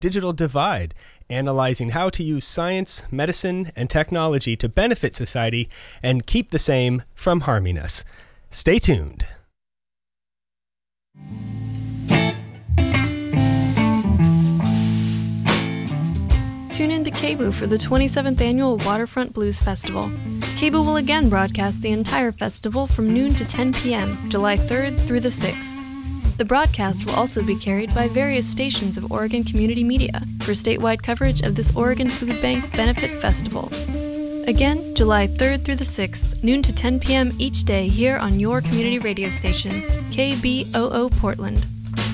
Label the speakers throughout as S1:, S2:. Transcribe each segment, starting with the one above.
S1: Digital Divide, analyzing how to use science, medicine, and technology to benefit society and keep the same from harming us. Stay tuned.
S2: Tune in to KBOO for the 27th Annual Waterfront Blues Festival. KBOO will again broadcast the entire festival from noon to 10 p.m., July 3rd through the 6th. The broadcast will also be carried by various stations of Oregon Community Media for statewide coverage of this Oregon Food Bank Benefit Festival. Again, July 3rd through the 6th, noon to 10 p.m. each day here on your community radio station, KBOO Portland.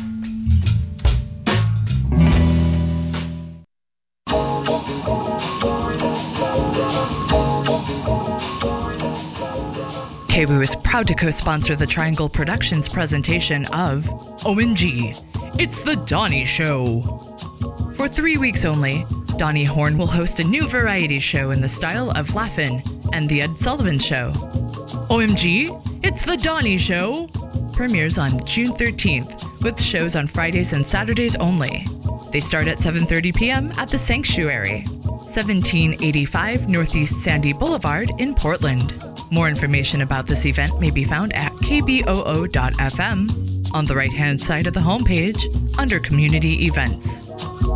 S3: KBOO is proud to co-sponsor the Triangle Productions presentation of OMG, It's the Donnie Show. For 3 weeks only, Donnie Horn will host a new variety show in the style of Laugh-In and The Ed Sullivan Show. OMG, It's the Donnie Show premieres on June 13th with shows on Fridays and Saturdays only. They start at 7:30 p.m. at the Sanctuary, 1785 Northeast Sandy Boulevard in Portland. More information about this event may be found at kboo.fm on the right-hand side of the homepage under Community Events.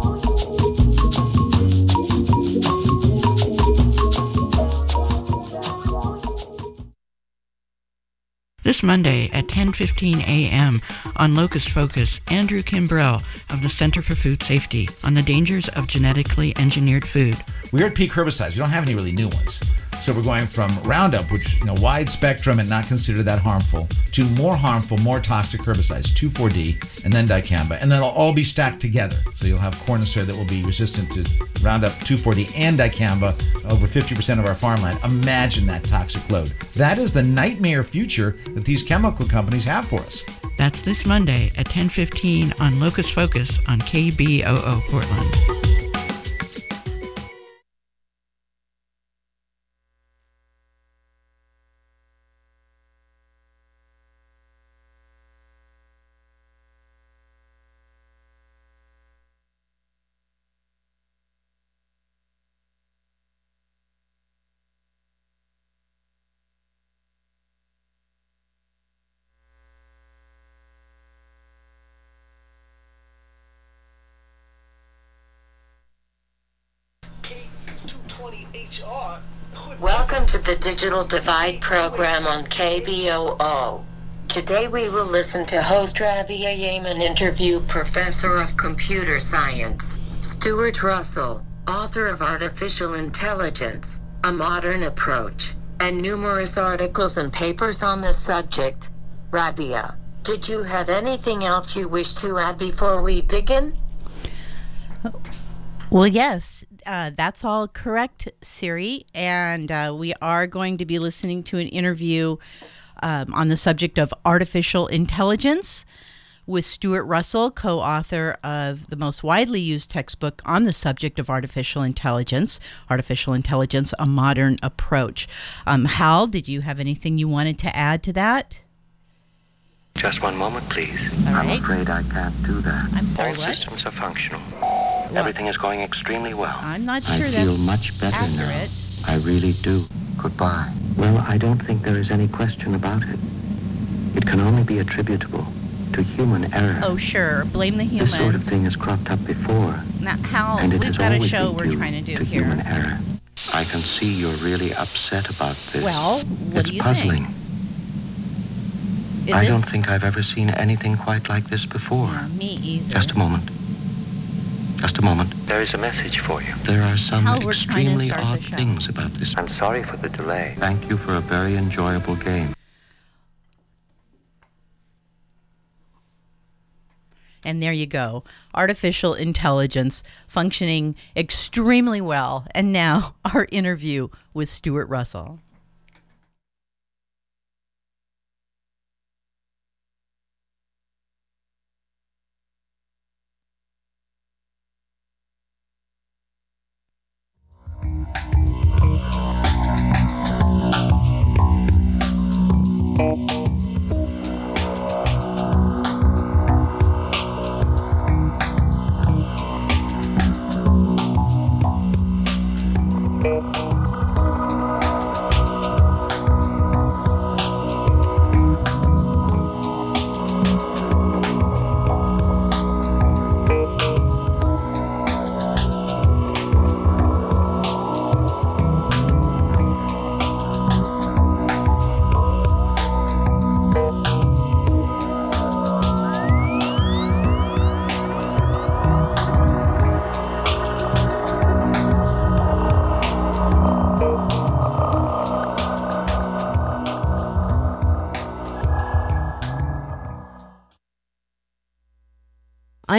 S4: This Monday at 10:15 a.m. on Locust Focus, Andrew Kimbrell of the Center for Food Safety on the dangers of genetically engineered food.
S5: We're at peak herbicides. We don't have any really new ones. So we're going from Roundup, which, wide spectrum and not considered that harmful, to more harmful, more toxic herbicides, 2,4-D, and then dicamba. And that'll all be stacked together. So you'll have corn and soy that will be resistant to Roundup, 2,4-D, and dicamba, over 50% of our farmland. Imagine that toxic load. That is the nightmare future that these chemical companies have for us.
S4: That's this Monday at 10:15 on Locust Focus on KBOO Portland.
S6: Welcome to the Digital Divide program on KBOO. Today we will listen to host Rabia Yeaman interview Professor of Computer Science, Stuart Russell, author of Artificial Intelligence, A Modern Approach, and numerous articles and papers on the subject. Rabia, did you have anything else you wish to add before we begin?
S7: Well, yes, that's all correct, Siri. And we are going to be listening to an interview on the subject of artificial intelligence with Stuart Russell, co-author of the most widely used textbook on the subject of artificial intelligence, A Modern Approach. Hal, did you have anything you wanted to add to that?
S8: Just one moment, please.
S7: All right.
S8: I'm afraid I can't do that.
S7: I'm sorry,
S8: All
S7: what?
S8: systems are functional. Everything is going extremely well.
S7: I'm not
S9: I
S7: sure
S9: feel
S7: that's
S9: much better
S7: accurate.
S9: now. I really do.
S8: Goodbye.
S9: Well, I don't think there is any question about it. It can only be attributable to human error.
S7: Oh, sure. Blame the humans.
S9: This sort of thing has cropped up before.
S7: Now, Hal,
S9: and it
S7: we've
S9: has
S7: got a
S9: always
S7: show
S9: been
S7: we're
S9: due
S7: trying to do
S9: to
S7: here.
S9: human error. I can see you're really upset about this.
S7: Well, what do you
S9: puzzling.
S7: think? Is
S9: I
S7: it?
S9: don't think I've ever seen anything quite like this before.
S7: Yeah, me either.
S9: Just a moment. Just a moment.
S8: There is a message for you.
S9: There are some
S7: Hal, we're trying to
S9: extremely
S7: start the
S9: odd
S7: show.
S9: things about this.
S8: I'm sorry for the delay.
S9: Thank you for a very enjoyable game.
S7: And there you go. Artificial intelligence functioning extremely well. And now our interview with Stuart Russell.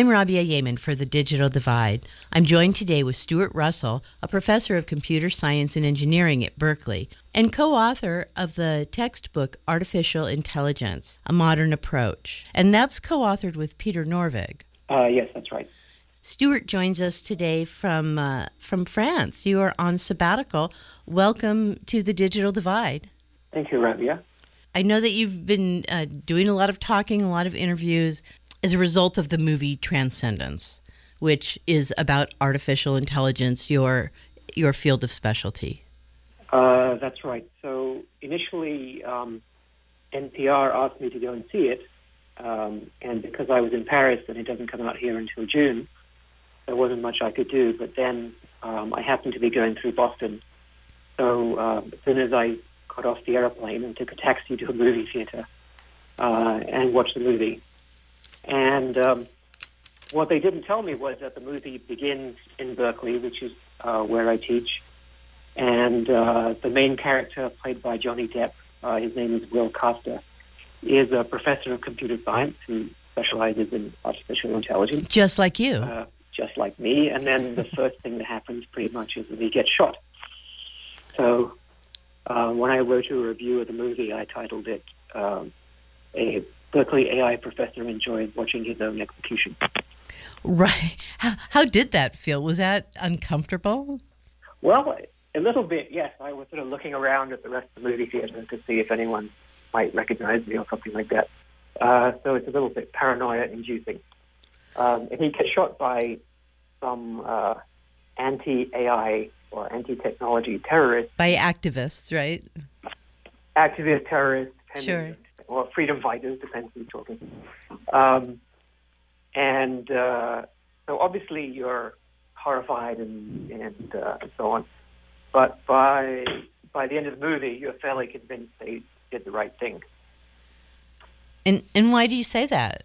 S7: I'm Rabia Yeaman for The Digital Divide. I'm joined today with Stuart Russell, a professor of computer science and engineering at Berkeley, and co-author of the textbook Artificial Intelligence, A Modern Approach. And that's co-authored with Peter Norvig.
S10: Yes, that's right.
S7: Stuart joins us today from France. You are on sabbatical. Welcome to The Digital Divide.
S10: Thank you, Rabia.
S7: I know that you've been doing a lot of talking, a lot of interviews as a result of the movie Transcendence, which is about artificial intelligence, your field of specialty.
S10: That's right. So initially, NPR asked me to go and see it, and because I was in Paris and it doesn't come out here until June, there wasn't much I could do. But then I happened to be going through Boston, so as soon as I got off the airplane and took a taxi to a movie theater and watched the movie. And what they didn't tell me was that the movie begins in Berkeley, which is where I teach. And the main character, played by Johnny Depp, his name is Will Costa, is a professor of computer science who specializes in artificial intelligence.
S7: Just like you.
S10: Just like me. And then the first thing that happens pretty much is that he gets shot. So when I wrote a review of the movie, I titled it A Berkeley AI Professor Enjoyed Watching His Own Execution.
S7: Right. How did that feel? Was that uncomfortable?
S10: Well, a little bit, yes. I was sort of looking around at the rest of the movie theater to see if anyone might recognize me or something like that. So it's a little bit paranoia-inducing. And he gets shot by some anti-AI or anti-technology terrorists.
S7: By activists, right?
S10: Activist terrorists.
S7: Sure.
S10: Or freedom fighters, depends who's talking. And so obviously you're horrified and so on. But by the end of the movie, you're fairly convinced they did the right thing.
S7: And why do you say that?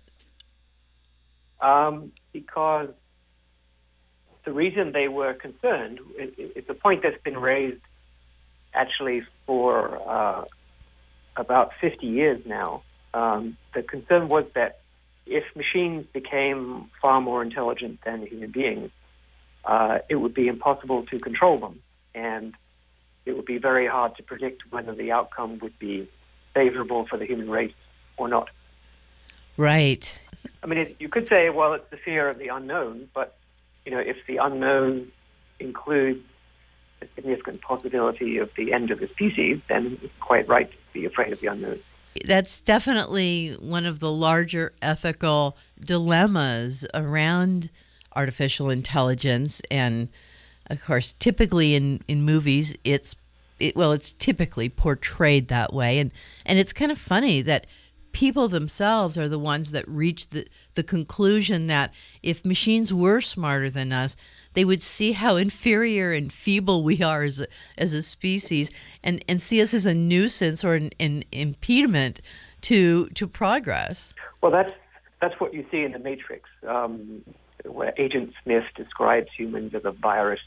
S10: Because the reason they were concerned, it's a point that's been raised actually for about 50 years now. The concern was that if machines became far more intelligent than human beings, it would be impossible to control them, and it would be very hard to predict whether the outcome would be favorable for the human race or not.
S7: Right.
S10: I mean, you could say, well, it's the fear of the unknown, but, if the unknown includes a significant possibility of the end of the species, then it's quite right to be afraid of the unknown.
S7: That's definitely one of the larger ethical dilemmas around artificial intelligence. And, of course, typically in movies, it's typically portrayed that way. And it's kind of funny that people themselves are the ones that reach the conclusion that if machines were smarter than us, they would see how inferior and feeble we are as a species and see us as a nuisance or an impediment to progress.
S10: Well, that's what you see in The Matrix, where Agent Smith describes humans as a virus.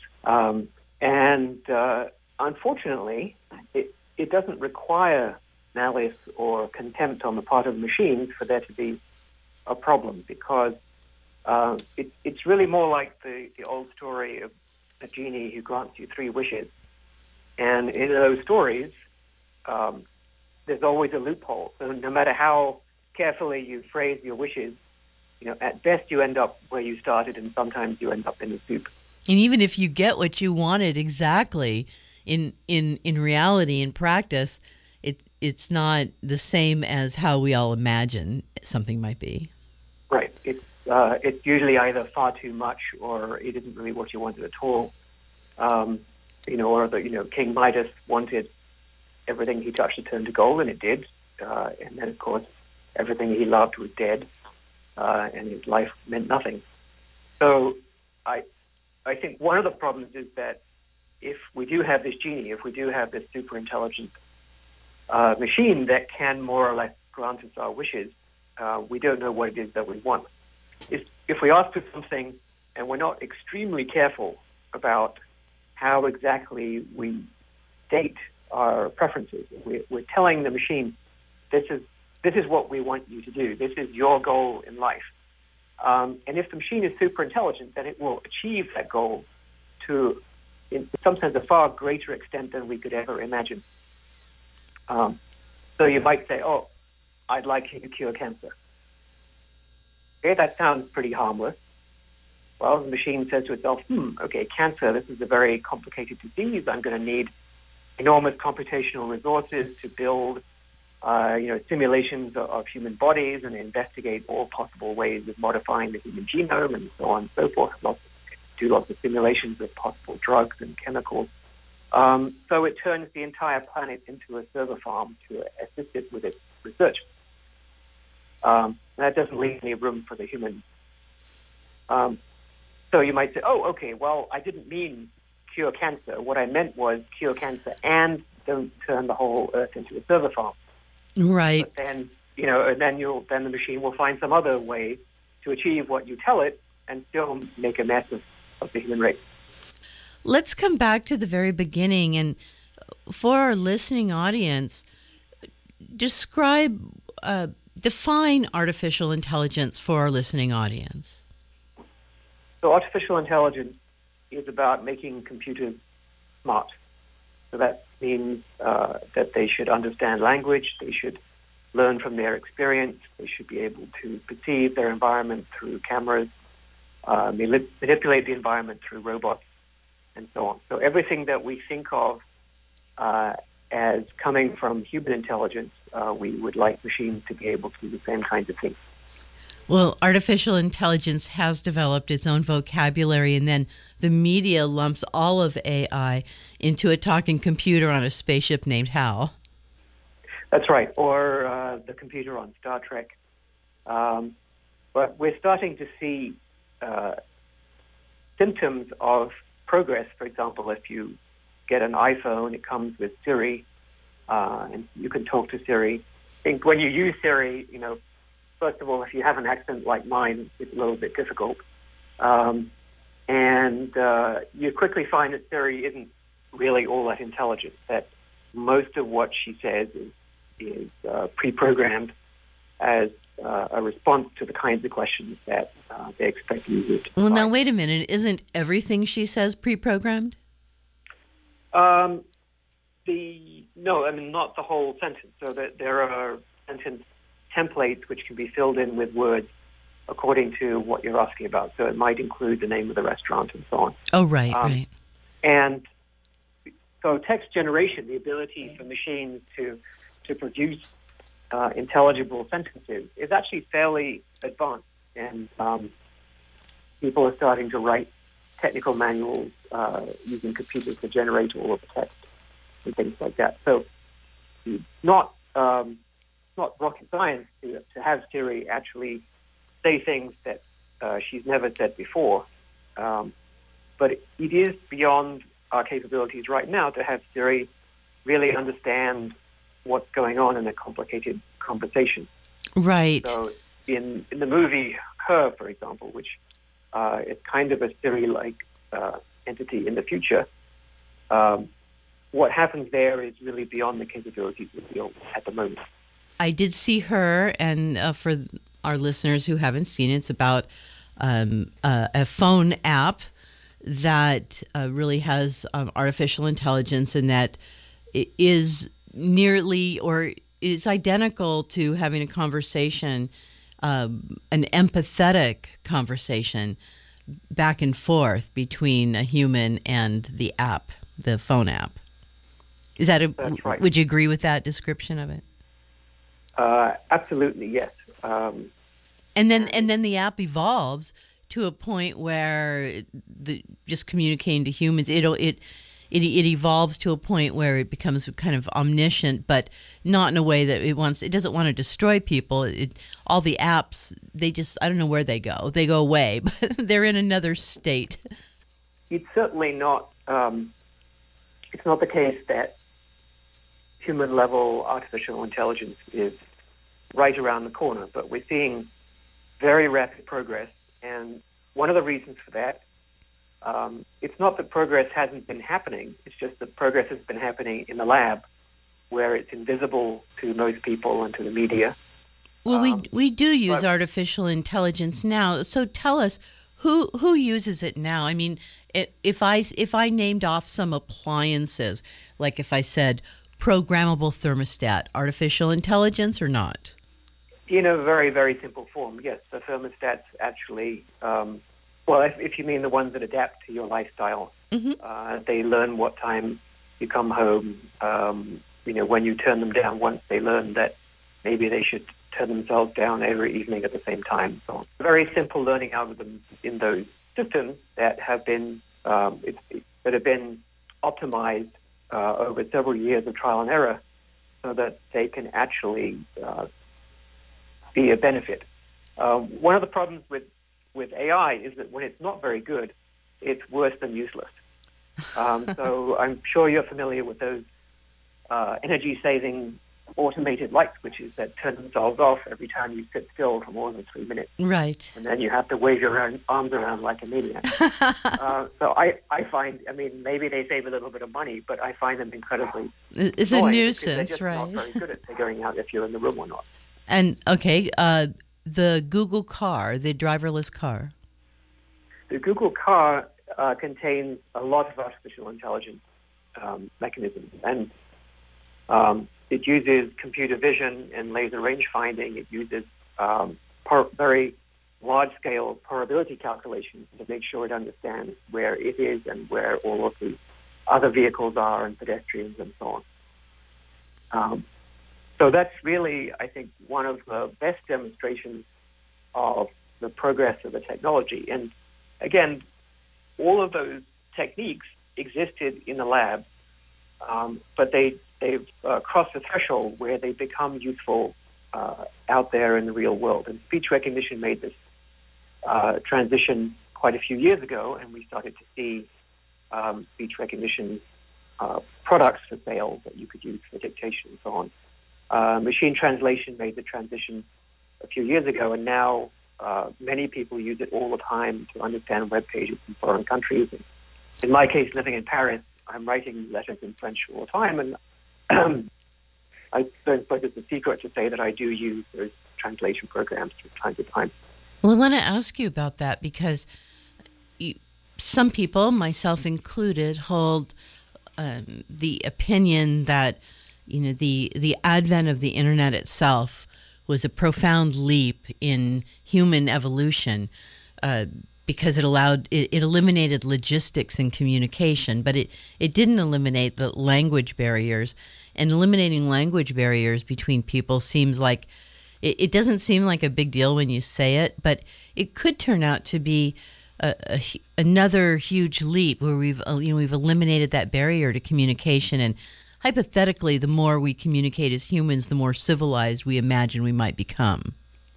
S10: Unfortunately, it doesn't require malice or contempt on the part of machines for there to be a problem, because it's really more like the old story of a genie who grants you 3 wishes. And in those stories, there's always a loophole. So no matter how carefully you phrase your wishes, at best you end up where you started, and sometimes you end up in the soup.
S7: And even if you get what you wanted exactly, in reality, in practice, it's not the same as how we all imagine something might be.
S10: Right. It's usually either far too much, or it isn't really what you wanted at all. Or King Midas wanted everything he touched to turn to gold, and it did. And then, of course, everything he loved was dead, and his life meant nothing. So I think one of the problems is that if we do have this genie, if we do have this super intelligent machine that can more or less grant us our wishes, we don't know what it is that we want. If we ask for something and we're not extremely careful about how exactly we state our preferences, we're telling the machine, this is what we want you to do. This is your goal in life. And if the machine is super intelligent, then it will achieve that goal to, in some sense, a far greater extent than we could ever imagine. So you might say, oh, I'd like you to cure cancer. Okay, that sounds pretty harmless. Well, the machine says to itself, okay, cancer, this is a very complicated disease. I'm going to need enormous computational resources to build simulations of human bodies and investigate all possible ways of modifying the human genome and so on and so forth. Do lots of simulations of possible drugs and chemicals. So it turns the entire planet into a server farm to assist it with its research. That doesn't leave any room for the human. So you might say, oh, okay, well, I didn't mean cure cancer. What I meant was cure cancer and don't turn the whole Earth into a server farm.
S7: Right.
S10: But then, then the machine will find some other way to achieve what you tell it and still make a mess of the human race.
S7: Let's come back to the very beginning, and for our listening audience, define artificial intelligence for our listening audience.
S10: So artificial intelligence is about making computers smart. So that means that they should understand language, they should learn from their experience, they should be able to perceive their environment through cameras, manipulate the environment through robots, and so on. So everything that we think of as coming from human intelligence, we would like machines to be able to do the same kinds of things.
S7: Well, artificial intelligence has developed its own vocabulary, and then the media lumps all of AI into a talking computer on a spaceship named HAL.
S10: That's right, or the computer on Star Trek. But we're starting to see symptoms of progress. For example, if you get an iPhone, it comes with Siri, and you can talk to Siri. I think when you use Siri, first of all, if you have an accent like mine, it's a little bit difficult. And you quickly find that Siri isn't really all that intelligent, that most of what she says is pre-programmed as a response to the kinds of questions that they expect users to
S7: Well, now, wait a minute. Isn't everything she says pre-programmed?
S10: No, I mean, not the whole sentence. So that there are sentence templates which can be filled in with words according to what you're asking about. So it might include the name of the restaurant and so on.
S7: Oh, right, right.
S10: And so text generation, the ability for machines to produce intelligible sentences, is actually fairly advanced. And people are starting to write technical manuals using computers to generate all of the text and things like that. So it's not rocket science to have Siri actually say things that she's never said before. But it is beyond our capabilities right now to have Siri really understand what's going on in a complicated conversation.
S7: Right.
S10: So in the movie Her, for example, which is kind of a Siri-like entity in the future, what happens there is really beyond the capabilities we feel at the moment.
S7: I did see Her, and for our listeners who haven't seen it, it's about a phone app that really has artificial intelligence, and that it is nearly or is identical to having a conversation, an empathetic conversation back and forth between a human and the app, the phone app. Is that
S10: That's right.
S7: Would you agree with that description of it?
S10: Absolutely, yes.
S7: And then the app evolves to a point where just communicating to humans, it evolves to a point where it becomes kind of omniscient, but not in a way that it doesn't want to destroy people. All the apps, I don't know where they go. They go away, but they're in another state.
S10: It's certainly not, it's not the case that human-level artificial intelligence is right around the corner, but we're seeing very rapid progress. And one of the reasons for that, it's not that progress hasn't been happening, it's just that progress has been happening in the lab where it's invisible to most people and to the media.
S7: Well, we do use artificial intelligence now. So tell us, who uses it now? I mean, if I named off some appliances, like if I said programmable thermostat, artificial intelligence or not?
S10: In a very, very simple form, yes. The thermostats actually, if you mean the ones that adapt to your lifestyle, they learn what time you come home. When you turn them down once, they learn that maybe they should turn themselves down every evening at the same time. So very simple learning algorithms in those systems that have been optimized over several years of trial and error, so that they can actually be a benefit. One of the problems with AI is that when it's not very good, it's worse than useless. So I'm sure you're familiar with those energy-saving automated light switches that turn themselves off every time you sit still for more than 3 minutes.
S7: Right.
S10: And then you have to wave your arms around like a maniac. So I find, maybe they save a little bit of money, but I find them incredibly
S7: it's a nuisance,
S10: they're just
S7: right?
S10: not very good at figuring out if you're in the room or not.
S7: And, the Google car, the driverless car.
S10: The Google car contains a lot of artificial intelligence mechanisms, and it uses computer vision and laser range finding. It uses very large-scale probability calculations to make sure it understands where it is and where all of the other vehicles are and pedestrians and so on. So that's really, I think, one of the best demonstrations of the progress of the technology. And again, all of those techniques existed in the lab, but they've crossed the threshold where they become useful out there in the real world. And speech recognition made this transition quite a few years ago, and we started to see speech recognition products for sale that you could use for dictation and so on. Machine translation made the transition a few years ago, and now many people use it all the time to understand web pages in foreign countries. And in my case, living in Paris, I'm writing letters in French all the time, and I don't suppose it's a secret to say that I do use those translation programs from time to time.
S7: Well, I want to ask you about that because some people, myself included, hold the opinion that the advent of the internet itself was a profound leap in human evolution because it eliminated logistics and communication, but it didn't eliminate the language barriers. And eliminating language barriers between people seems like it doesn't seem like a big deal when you say it, but it could turn out to be another huge leap where we've eliminated that barrier to communication. And hypothetically, the more we communicate as humans, the more civilized we imagine we might become.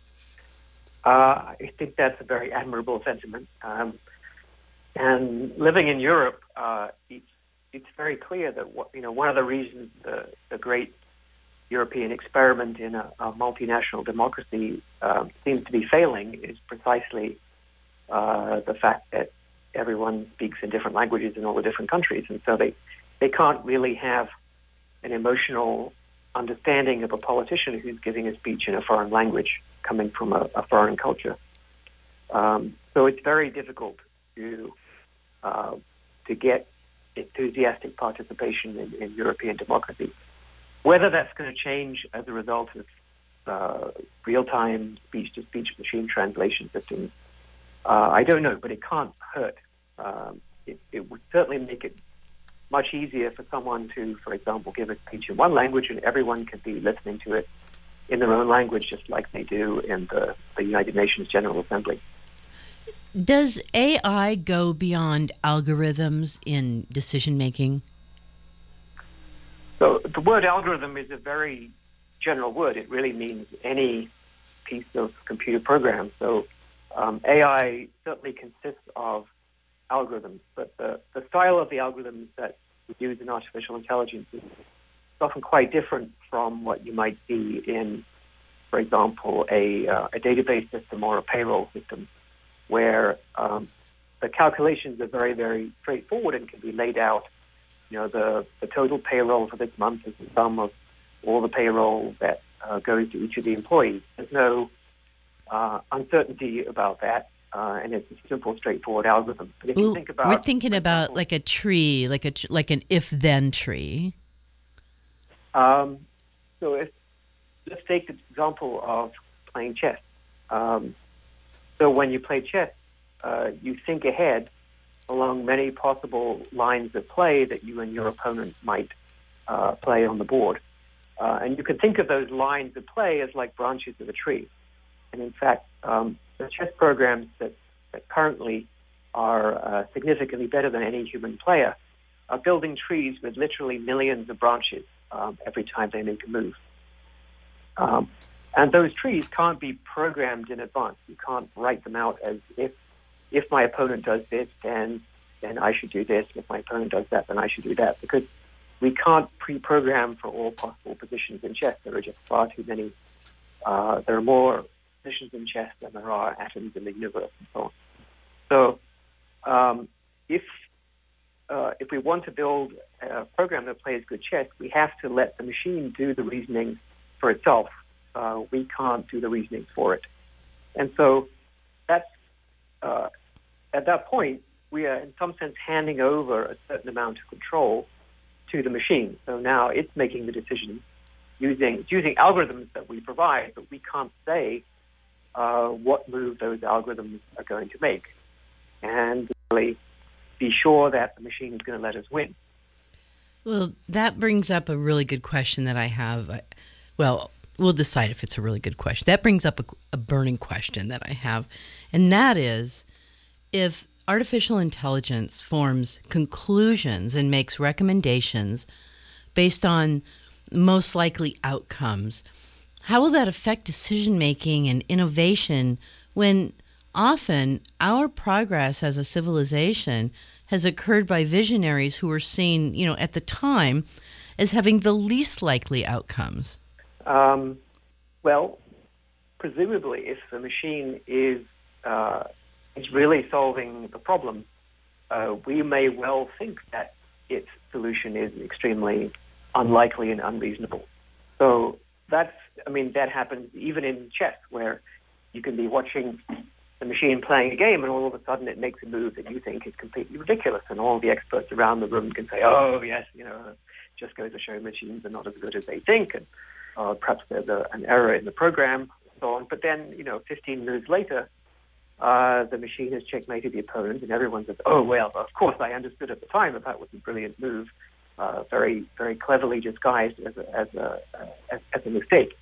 S10: I think that's a very admirable sentiment. And living in Europe, it's very clear that one of the reasons the great European experiment in a multinational democracy seems to be failing is precisely the fact that everyone speaks in different languages in all the different countries, and so they can't really have an emotional understanding of a politician who's giving a speech in a foreign language coming from a foreign culture. So it's very difficult to get enthusiastic participation in European democracy. Whether that's going to change as a result of real-time speech-to-speech machine translation systems, I don't know, but it can't hurt. It would certainly make it much easier for someone to, for example, give a speech in one language and everyone can be listening to it in their own language, just like they do in the United Nations General Assembly.
S7: Does AI go beyond algorithms in decision-making?
S10: So the word algorithm is a very general word. It really means any piece of computer program. So AI certainly consists of algorithms, but the style of the algorithms that we use in artificial intelligence is often quite different from what you might see in, for example, a database system or a payroll system, where the calculations are very, very straightforward and can be laid out. The total payroll for this month is the sum of all the payroll that goes to each of the employees. There's no uncertainty about that, and it's a simple, straightforward algorithm. But if you think about,
S7: we're thinking about like a tree, like an if-then tree.
S10: So let's take the example of playing chess. So when you play chess, you think ahead along many possible lines of play that you and your opponent might play on the board. And you can think of those lines of play as like branches of a tree. And in fact, the chess programs that currently are significantly better than any human player are building trees with literally millions of branches every time they make a move. And those trees can't be programmed in advance. You can't write them out as if my opponent does this, then I should do this. If my opponent does that, then I should do that. Because we can't pre-program for all possible positions in chess. There are just far too many. There are more positions in chess than there are atoms in the universe and so on. So if we want to build a program that plays good chess, we have to let the machine do the reasoning for itself. We can't do the reasoning for it. And so that's at that point, we are in some sense handing over a certain amount of control to the machine. So now it's making the decision using algorithms that we provide, but we can't say what move those algorithms are going to make. And really be sure that the machine is going to let us win.
S7: Well, that brings up a really good question that I have. Well, we'll decide if it's a really good question. That brings up a burning question that I have, and that is, if artificial intelligence forms conclusions and makes recommendations based on most likely outcomes, how will that affect decision-making and innovation when often our progress as a civilization has occurred by visionaries who were seen, at the time as having the least likely outcomes?
S10: Well, presumably, if the machine is really solving the problem, we may well think that its solution is extremely unlikely and unreasonable. So that happens even in chess, where you can be watching the machine playing a game, and all of a sudden it makes a move that you think is completely ridiculous, and all the experts around the room can say, "Oh, yes, just goes to show machines are not as good as they think," and perhaps there's an error in the program, and so on. But then, 15 moves later, the machine has checkmated the opponent, and everyone says, "Oh, well, of course I understood at the time that was a brilliant move, very, very cleverly disguised as a mistake."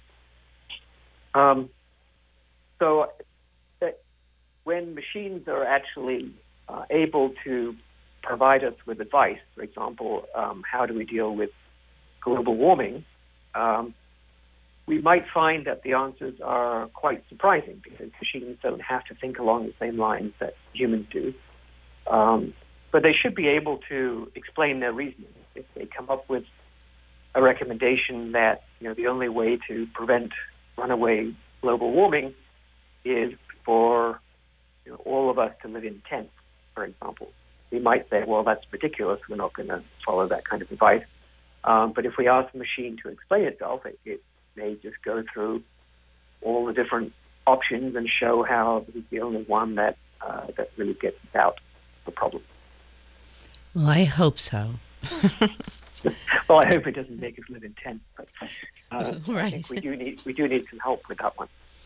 S10: So when machines are actually able to provide us with advice, for example, how do we deal with global warming, we might find that the answers are quite surprising, because machines don't have to think along the same lines that humans do. But they should be able to explain their reasoning. If they come up with a recommendation that the only way to prevent runaway global warming is for all of us to live in tents, for example, we might say, well, that's ridiculous. We're not going to follow that kind of advice. But if we ask the machine to explain itself, it may just go through all the different options and show how it's the only one that really gets out the problem.
S7: Well, I hope so.
S10: Well, I hope it doesn't make us live in tents, but
S7: right.
S10: I think we do need some help with that one.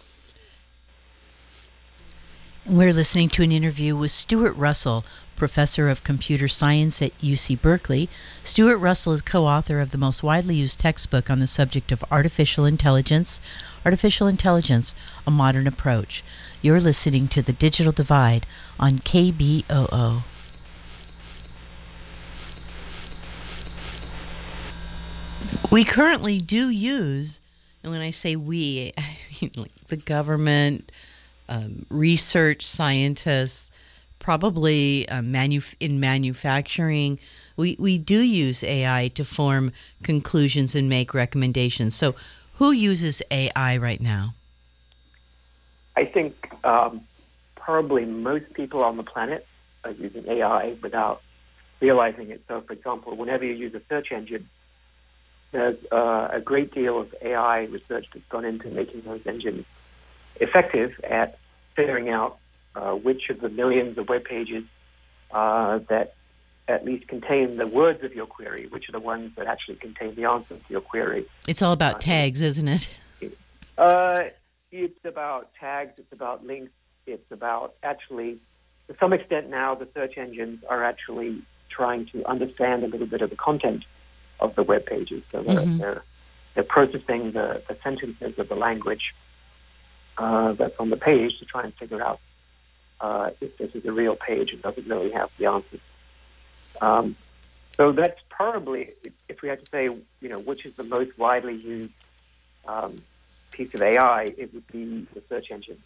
S7: We're listening to an interview with Stuart Russell, professor of computer science at UC Berkeley. Stuart Russell is co-author of the most widely used textbook on the subject of artificial intelligence, A Modern Approach. You're listening to The Digital Divide on KBOO. We currently do use, and when I say we, I mean like the government, research scientists, probably in manufacturing, we do use AI to form conclusions and make recommendations. So who uses AI right now?
S10: I think probably most people on the planet are using AI without realizing it. So, for example, whenever you use a search engine, there's a great deal of AI research that's gone into making those engines effective at figuring out which of the millions of web pages that at least contain the words of your query, which are the ones that actually contain the answer to your query.
S7: It's all about tags, isn't it?
S10: It's about tags, it's about links, it's about actually, to some extent now, the search engines are actually trying to understand a little bit of the content of the web pages. So they're processing the sentences of the language that's on the page to try and figure out if this is a real page and doesn't really have the answers. So that's probably, if we had to say, which is the most widely used piece of AI, it would be the search engine.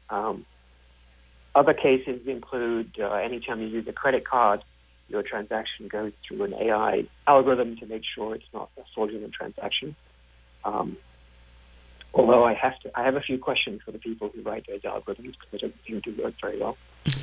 S10: Other cases include anytime you use a credit card, your transaction goes through an AI algorithm to make sure it's not a fraudulent transaction. Although I have a few questions for the people who write those algorithms because they don't seem to work very well.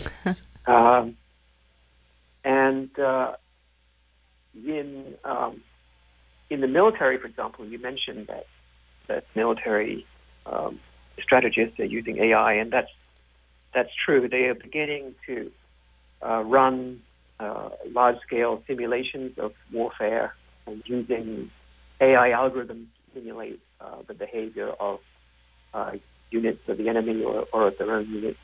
S10: In the military, for example, you mentioned that military strategists are using AI, and that's true. They are beginning to run large-scale simulations of warfare and using AI algorithms to simulate the behavior of units of the enemy or of their own units.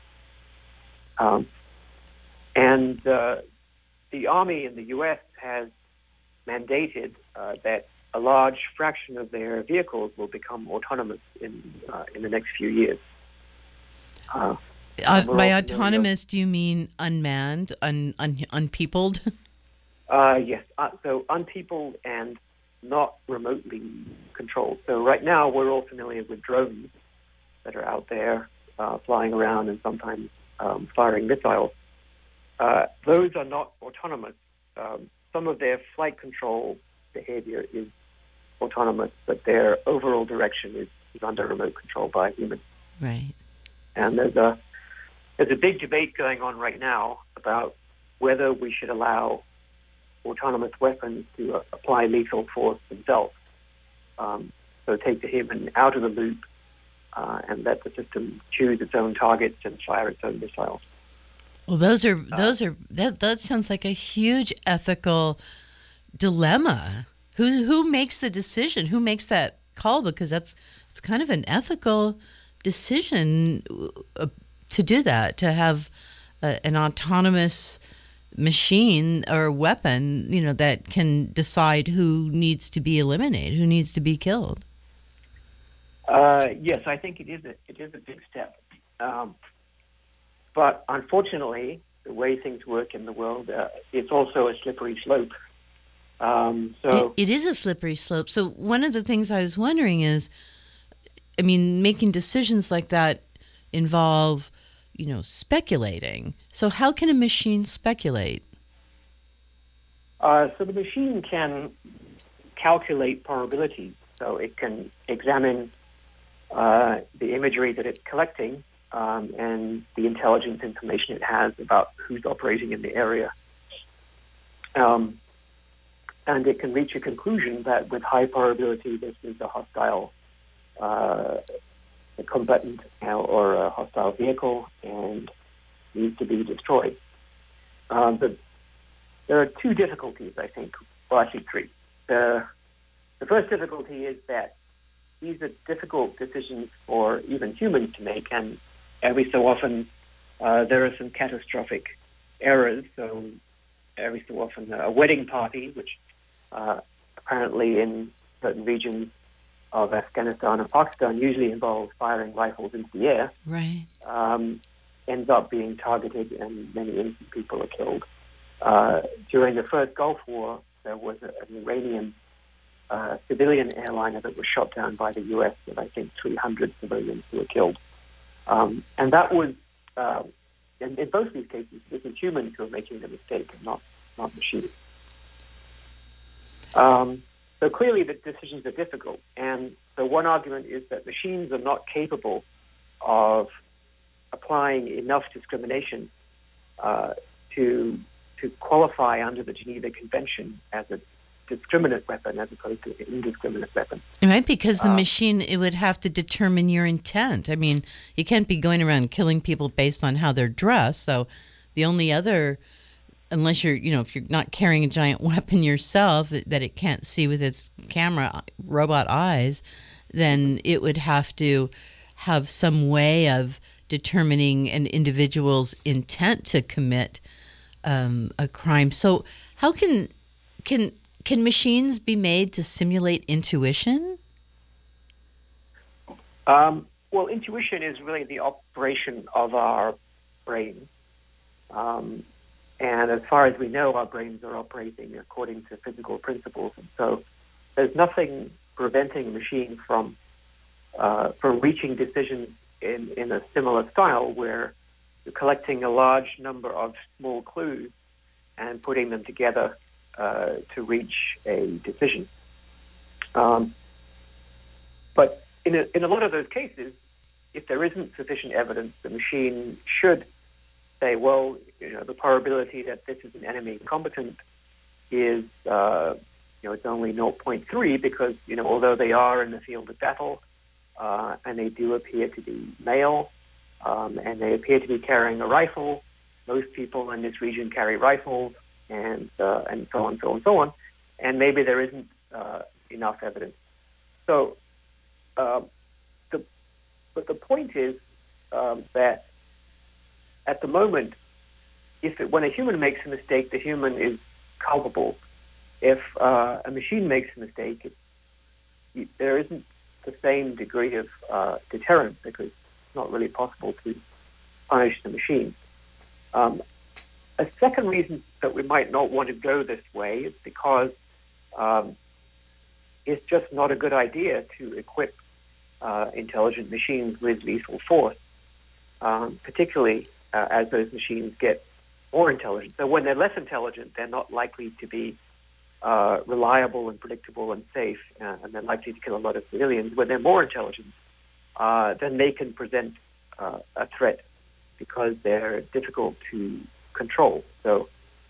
S10: And the Army in the U.S. has mandated that a large fraction of their vehicles will become autonomous in the next few years.
S7: By autonomous, do you mean unmanned, unpeopled?
S10: Yes. So unpeopled and not remotely controlled. So right now we're all familiar with drones that are out there flying around and sometimes firing missiles. Those are not autonomous. Some of their flight control behavior is autonomous, but their overall direction is under remote control by humans.
S7: Right.
S10: And there's a big debate going on right now about whether we should allow autonomous weapons to apply lethal force themselves. So take the human out of the loop and let the system choose its own targets and fire its own missiles.
S7: Well, that sounds like a huge ethical dilemma. Who makes the decision? Who makes that call? Because it's kind of an ethical decision to do that, to have an autonomous machine or weapon, that can decide who needs to be eliminated, who needs to be killed.
S10: Yes, I think it is a big step. But unfortunately, the way things work in the world, it's also a slippery slope.
S7: It is a slippery slope. So one of the things I was wondering is, making decisions like that involve, speculating. So how can a machine speculate?
S10: So the machine can calculate probabilities. So it can examine the imagery that it's collecting and the intelligence information it has about who's operating in the area. And it can reach a conclusion that with high probability this is a hostile combatant or a hostile vehicle and needs to be destroyed. But there are two difficulties, I think, well, actually three. The first difficulty is that these are difficult decisions for even humans to make, and every so often there are some catastrophic errors. So every so often a wedding party, which apparently in certain regions of Afghanistan and Pakistan usually involves firing rifles into the air,
S7: right,
S10: ends up being targeted and many innocent people are killed. During the first Gulf War, there was an Iranian civilian airliner that was shot down by the U.S. with, I think, 300 civilians who were killed. And that was, in both these cases, it was humans who were making the mistake and not machines. So clearly the decisions are difficult. And so one argument is that machines are not capable of applying enough discrimination to qualify under the Geneva Convention as a discriminate weapon as opposed to an indiscriminate weapon.
S7: Right, because the machine, it would have to determine your intent. I mean, you can't be going around killing people based on how they're dressed. So the only other, unless you're, if you're not carrying a giant weapon yourself that it can't see with its robot eyes, then it would have to have some way of determining an individual's intent to commit a crime. So how can machines be made to simulate intuition?
S10: Well, intuition is really the operation of our brain. And as far as we know, our brains are operating according to physical principles. And so there's nothing preventing a machine from reaching decisions in a similar style where you're collecting a large number of small clues and putting them together to reach a decision. But in a lot of those cases, if there isn't sufficient evidence, the machine should say, well, the probability that this is an enemy combatant is, it's only 0.3 because, although they are in the field of battle and they do appear to be male and they appear to be carrying a rifle, most people in this region carry rifles and so on, so on, so on, and maybe there isn't enough evidence. So, but the point is that at the moment, when a human makes a mistake, the human is culpable. If a machine makes a mistake, there isn't the same degree of deterrence because it's not really possible to punish the machine. A second reason that we might not want to go this way is because it's just not a good idea to equip intelligent machines with lethal force, particularly as those machines get more intelligent. So when they're less intelligent, they're not likely to be reliable and predictable and safe, and they're likely to kill a lot of civilians. When they're more intelligent, then they can present a threat because they're difficult to control. So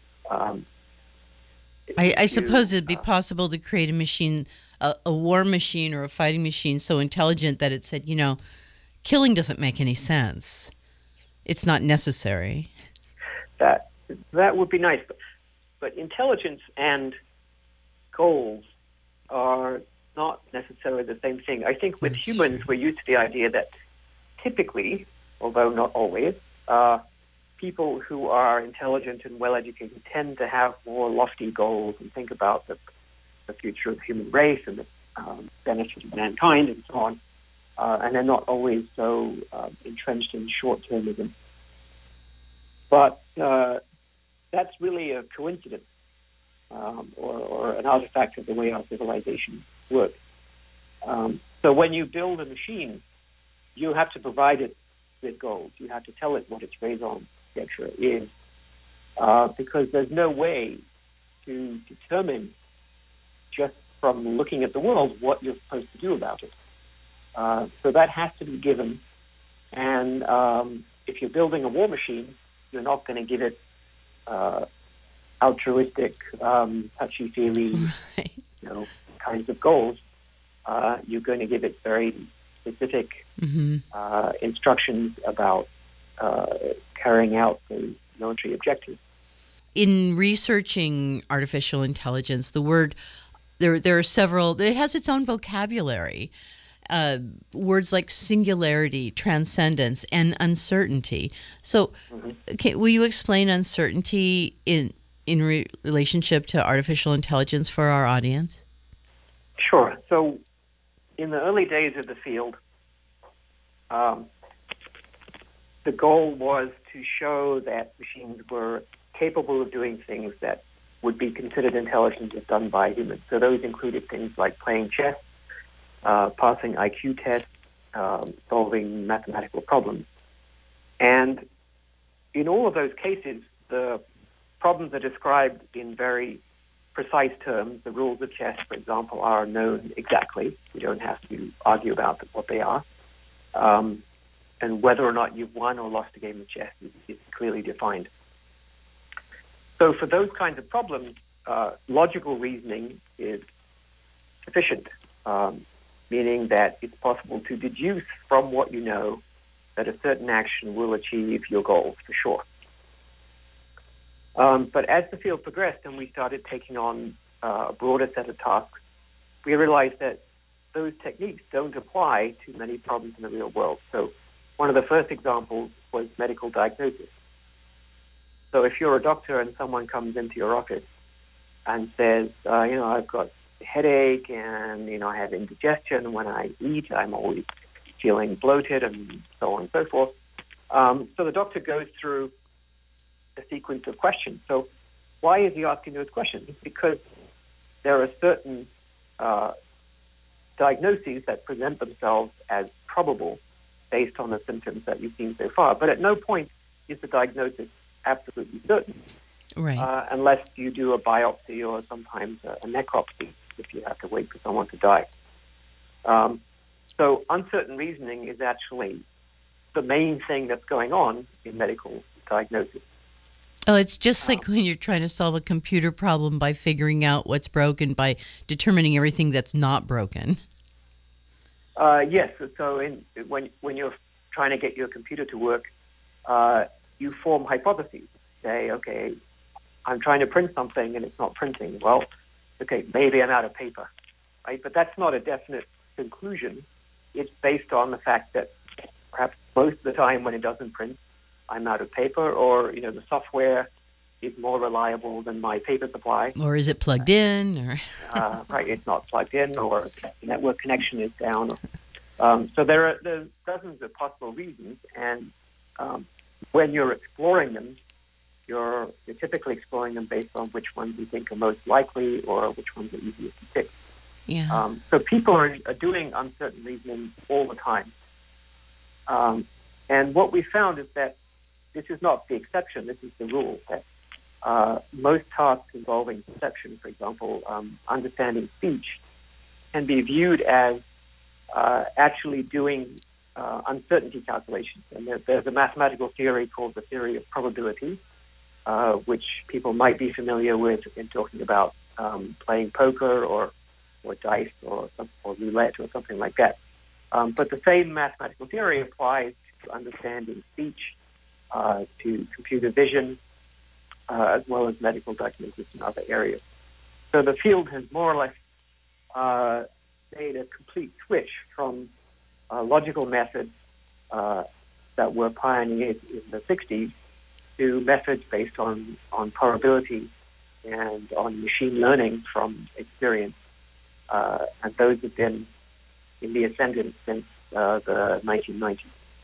S7: I suppose it'd be possible to create a machine, a war machine or a fighting machine so intelligent that it said, killing doesn't make any sense. It's not necessary.
S10: That would be nice. But intelligence and goals are not necessarily the same thing. I think with humans, we're used to the idea that typically, although not always, people who are intelligent and well-educated tend to have more lofty goals and think about the future of the human race and the benefit of mankind and so on. And they're not always so entrenched in short-termism. But that's really a coincidence or an artifact of the way our civilization works. So when you build a machine, you have to provide it with goals. You have to tell it what its raison d'etre is, because there's no way to determine just from looking at the world what you're supposed to do about it. So that has to be given. And if you're building a war machine, you're not going to give it altruistic, touchy-feely, kinds of goals. You're going to give it very specific instructions about carrying out the military objectives.
S7: In researching artificial intelligence, the word there are several. It has its own vocabulary. Words like singularity, transcendence, and uncertainty. So, will you explain uncertainty in relationship to artificial intelligence for our audience?
S10: Sure. So, in the early days of the field, the goal was to show that machines were capable of doing things that would be considered intelligent if done by humans. So those included things like playing chess, passing IQ tests, solving mathematical problems. And in all of those cases, the problems are described in very precise terms. The rules of chess, for example, are known exactly. You don't have to argue about what they are. And whether or not you've won or lost a game of chess is clearly defined. So for those kinds of problems, logical reasoning is sufficient, meaning that it's possible to deduce from what you know that a certain action will achieve your goals for sure. But as the field progressed and we started taking on a broader set of tasks, we realized that those techniques don't apply to many problems in the real world. So one of the first examples was medical diagnosis. So if you're a doctor and someone comes into your office and says, I've got a headache and, I have indigestion. When I eat, I'm always feeling bloated and so on and so forth. So the doctor goes through a sequence of questions. So why is he asking those questions? It's because there are certain diagnoses that present themselves as probable based on the symptoms that you've seen so far. But at no point is the diagnosis absolutely certain,
S7: right?
S10: Unless you do a biopsy or sometimes a necropsy if you have to wait for someone to die. So uncertain reasoning is actually the main thing that's going on in medical diagnosis.
S7: Oh, it's just like when you're trying to solve a computer problem by figuring out what's broken by determining everything that's not broken.
S10: Yes. So when you're trying to get your computer to work, you form hypotheses. Say, okay, I'm trying to print something and it's not printing. Well, okay, maybe I'm out of paper, right? But that's not a definite conclusion. It's based on the fact that perhaps most of the time when it doesn't print, I'm out of paper, or the software is more reliable than my paper supply.
S7: Or is it plugged in? Or
S10: right, it's not plugged in, or the network connection is down. So there's dozens of possible reasons, and when you're exploring them, you're typically exploring them based on which ones you think are most likely or which ones are easiest to fix.
S7: Yeah.
S10: So people are doing uncertain reasoning all the time. And what we found is that this is not the exception, this is the rule. That most tasks involving perception, for example, understanding speech, can be viewed as actually doing uncertainty calculations. And there's a mathematical theory called the theory of probability, which people might be familiar with in talking about playing poker or dice or roulette or something like that. But the same mathematical theory applies to understanding speech, to computer vision, as well as medical diagnosis in other areas. So the field has more or less made a complete switch from logical methods that were pioneered in the 60s to methods based on probability and on machine learning from experience. And those have been in the ascendant since the 1990s.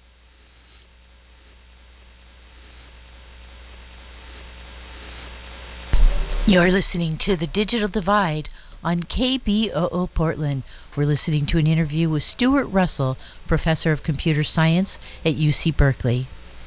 S11: You're listening to The Digital Divide on KBOO Portland. We're listening to an interview with Stuart Russell, Professor of Computer Science at UC Berkeley.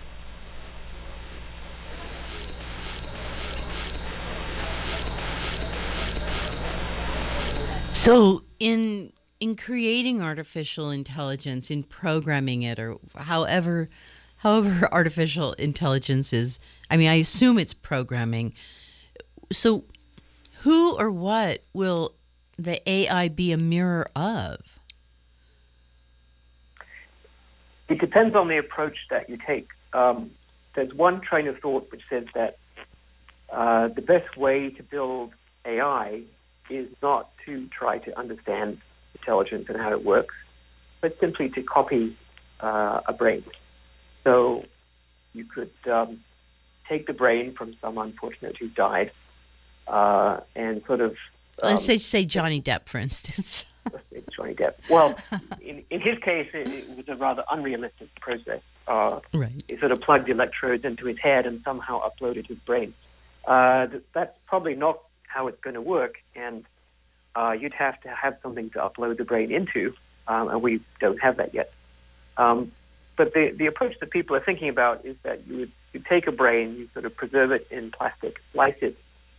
S7: So in creating artificial intelligence, in programming it, or however artificial intelligence is, I assume it's programming. So who or what will the AI be a mirror of?
S10: It depends on the approach that you take. There's one train of thought which says that the best way to build AI is not to try to understand intelligence and how it works, but simply to copy a brain. So you could take the brain from some unfortunate who died and sort of...
S7: Let's say Johnny Depp, for instance.
S10: Johnny Depp. Well, in his case, it was a rather unrealistic process.
S7: Right.
S10: He sort of plugged electrodes into his head and somehow uploaded his brain. That's probably not how it's going to work, and you'd have to have something to upload the brain into, and we don't have that yet. But the approach that people are thinking about is that you take a brain, you sort of preserve it in plastic, slice it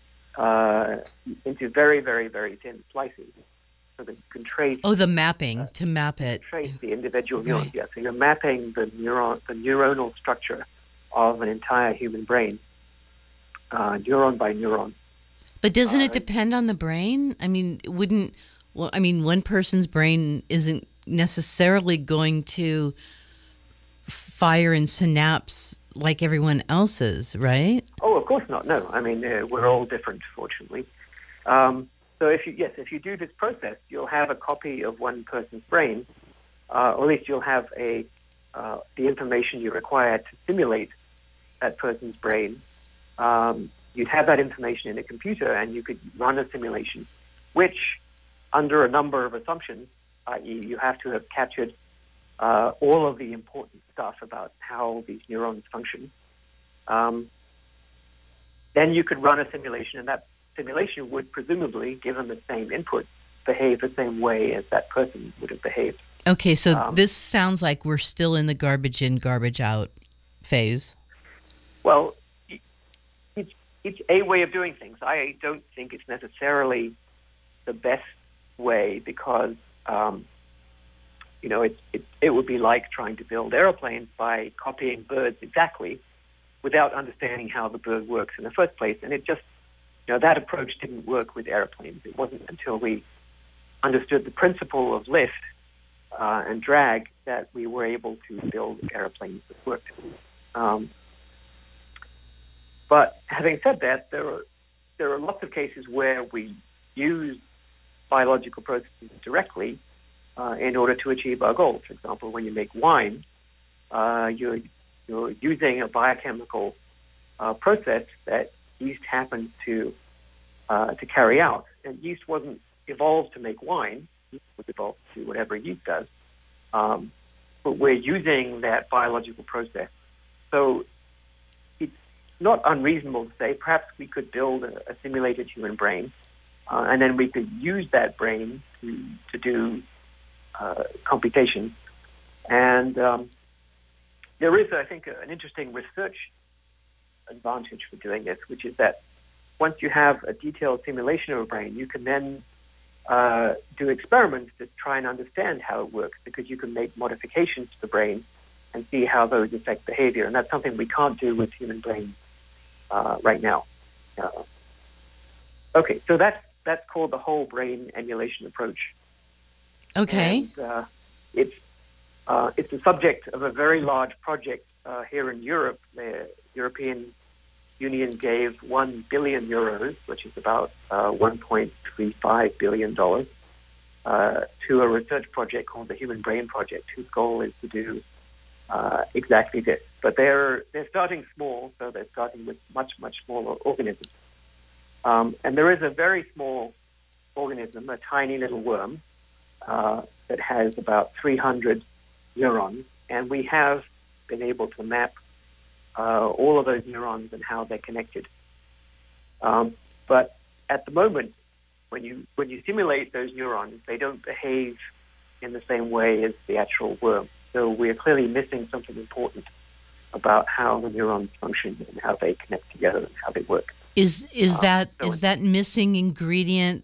S10: into very, very, very thin slices, so that you can trace...
S7: Oh, the mapping, to map it.
S10: Trace the individual neurons,
S7: right.
S10: Yeah. So you're mapping the neuronal structure of an entire human brain, neuron by neuron.
S7: But doesn't it depend on the brain? I mean, one person's brain isn't necessarily going to fire in synapse like everyone else's, right?
S10: Oh, of course not. No, I mean, we're all different, fortunately. So if you do this process, you'll have a copy of one person's brain, or at least you'll have the information you require to simulate that person's brain. You'd have that information in a computer, and you could run a simulation, which, under a number of assumptions, i.e., you have to have captured all of the important stuff about how these neurons function. Then you could run a simulation, and that simulation would presumably, given the same input, behave the same way as that person would have behaved.
S7: Okay, so this sounds like we're still in the garbage in, garbage out phase.
S10: Well, it's a way of doing things. I don't think it's necessarily the best way because, it would be like trying to build airplanes by copying birds exactly without understanding how the bird works in the first place. And it just, that approach didn't work with airplanes. It wasn't until we understood the principle of lift and drag that we were able to build airplanes that worked. But having said that, there are lots of cases where we use biological processes directly in order to achieve our goals. For example, when you make wine, you're using a biochemical process that yeast happens to carry out. And yeast wasn't evolved to make wine; it was evolved to do whatever yeast does. But we're using that biological process, so it's not unreasonable to say perhaps we could build a simulated human brain, and then we could use that brain to do computation. And there is, I think, an interesting research advantage for doing this, which is that once you have a detailed simulation of a brain, you can then do experiments to try and understand how it works, because you can make modifications to the brain and see how those affect behavior. And that's something we can't do with human brains right now. Okay, so that's called the whole brain emulation approach.
S7: Okay.
S10: And, it's the subject of a very large project here in Europe. The European Union gave 1 billion euros, which is about $1.35 billion, to a research project called the Human Brain Project, whose goal is to do exactly this. But they're starting small, so they're starting with much, much smaller organisms. And there is a very small organism, a tiny little worm, that has about 300 neurons, and we have been able to map all of those neurons and how they're connected. But at the moment, when you simulate those neurons, they don't behave in the same way as the actual worm. So we're clearly missing something important about how the neurons function and how they connect together and how they work.
S7: Is that missing ingredient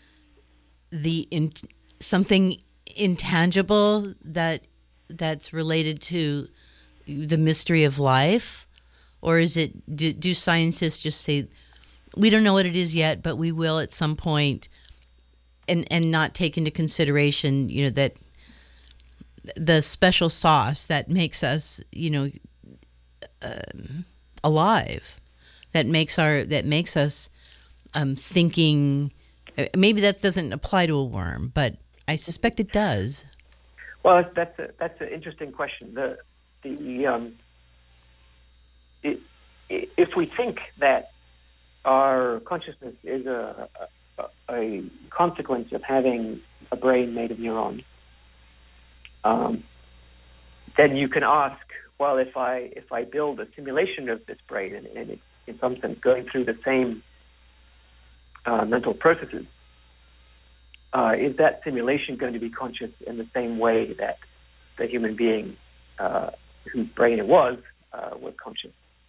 S7: something intangible that's related to the mystery of life? Or is it, do scientists just say, we don't know what it is yet, but we will at some point, and not take into consideration, that the special sauce that makes us, alive, that makes us thinking. Maybe that doesn't apply to a worm, but I suspect it does.
S10: Well, that's an interesting question. If we think that our consciousness is a consequence of having a brain made of neurons, then you can ask, well, if I build a simulation of this brain and it's in some sense going through the same mental processes, is that simulation going to be conscious in the same way that the human being whose brain it was conscious?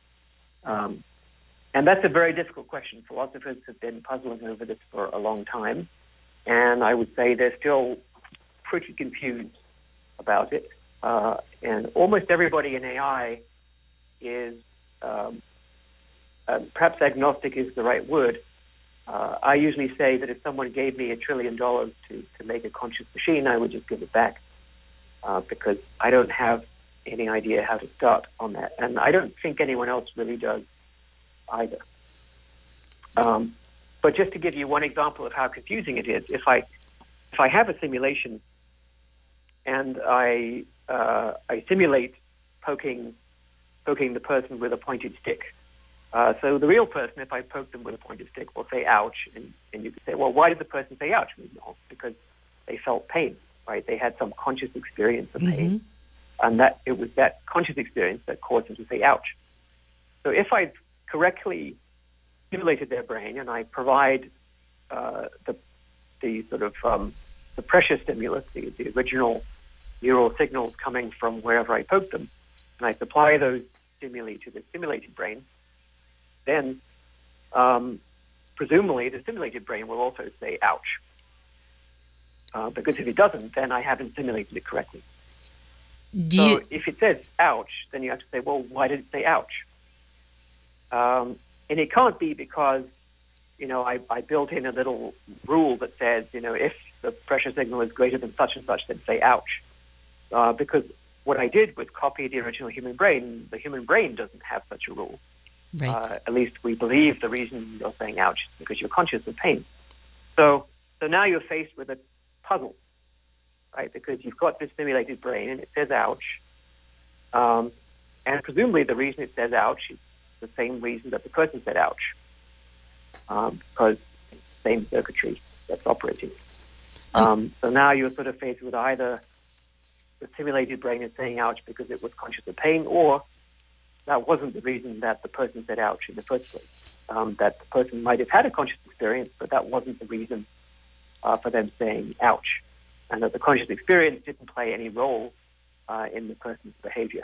S10: And that's a very difficult question. Philosophers have been puzzling over this for a long time, and I would say they're still pretty confused about it. And almost everybody in AI is, perhaps agnostic is the right word, I usually say that if someone gave me $1 trillion to make a conscious machine, I would just give it back because I don't have any idea how to start on that. And I don't think anyone else really does either. But just to give you one example of how confusing it is, if I have a simulation and I simulate poking the person with a pointed stick. So the real person, if I poke them with a pointed stick, will say ouch, and you could say, well, why did the person say ouch? Well, because they felt pain, right? They had some conscious experience of pain, and that it was that conscious experience that caused them to say ouch. So if I've correctly stimulated their brain and I provide the sort of the pressure stimulus, the original neural signals coming from wherever I poke them, and I supply those stimuli to the stimulated brain, then presumably the stimulated brain will also say ouch. Because if it doesn't, then I haven't stimulated it correctly. So if it says ouch, then you have to say, well, why did it say ouch? And it can't be because, I built in a little rule that says, if the pressure signal is greater than such and such, then say ouch. Because what I did was copy the original human brain. The human brain doesn't have such a rule. Right. At least we believe the reason you're saying ouch is because you're conscious of pain. So now you're faced with a puzzle, right? Because you've got this stimulated brain and it says ouch. And presumably the reason it says ouch is the same reason that the person said ouch. Because it's the same circuitry that's operating. So now you're sort of faced with either the stimulated brain is saying ouch because it was conscious of pain, or that wasn't the reason that the person said ouch in the first place. That the person might have had a conscious experience, but that wasn't the reason for them saying ouch, and that the conscious experience didn't play any role in the person's behavior.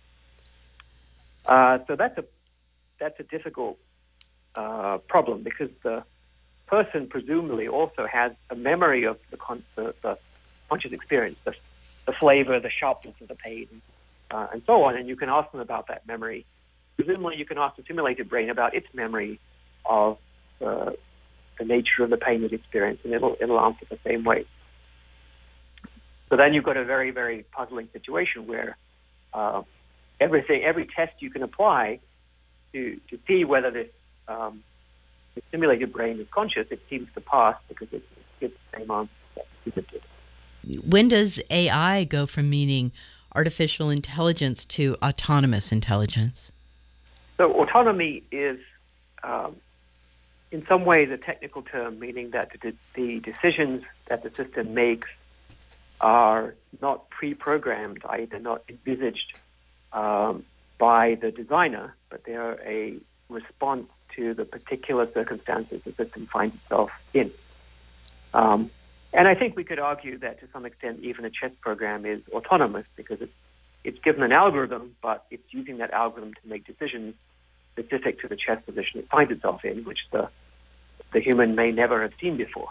S10: So that's a difficult problem because the person presumably also has a memory of the conscious experience, the flavor, the sharpness of the pain, and so on, and you can ask them about that memory. Presumably you can ask the simulated brain about its memory of the nature of the pain it experienced, and it'll answer the same way. So then you've got a very, very puzzling situation where every test you can apply to see whether the simulated brain is conscious, it seems to pass because it gives the same answer that it did.
S7: When does AI go from meaning artificial intelligence to autonomous intelligence?
S10: So autonomy is, in some ways, a technical term, meaning that the decisions that the system makes are not pre-programmed, i.e. they're not envisaged by the designer, but they are a response to the particular circumstances the system finds itself in. And I think we could argue that to some extent even a chess program is autonomous because it's given an algorithm, but it's using that algorithm to make decisions specific to the chess position it finds itself in, which the human may never have seen before.